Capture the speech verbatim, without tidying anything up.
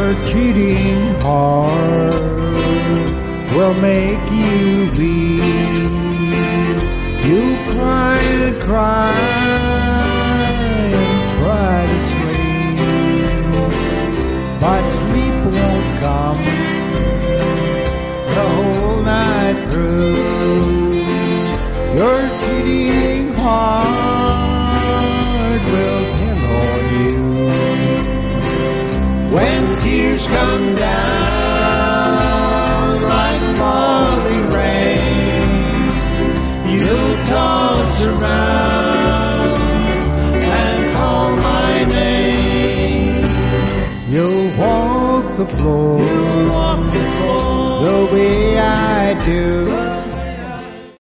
Your cheating heart will make you weep. You'll cry and cry and try to sleep, but sleep won't come the whole night through. Your cheating heart will pin on you. When tears come down like falling rain, you'll toss around and call my name. You'll walk the floor, You'll walk the floor the way I do.